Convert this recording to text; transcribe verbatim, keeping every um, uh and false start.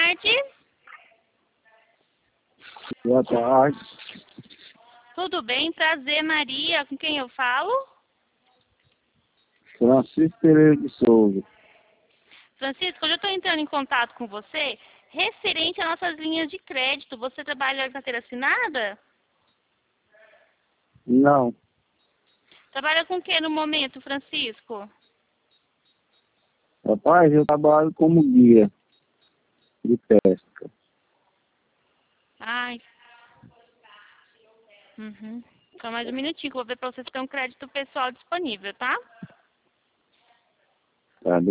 tarde. Boa tarde. Tudo bem? Prazer, Maria. Com quem eu falo? Francisco Pereira de Souza. Francisco, hoje eu estou entrando em contato com você referente às nossas linhas de crédito. Você trabalha na carteira assinada? Não. Trabalha com o que no momento, Francisco? Rapaz, eu trabalho como guia de pesca. Ai. Uhum. Só mais um minutinho que eu vou ver para você se tem um crédito pessoal disponível, tá? Tá?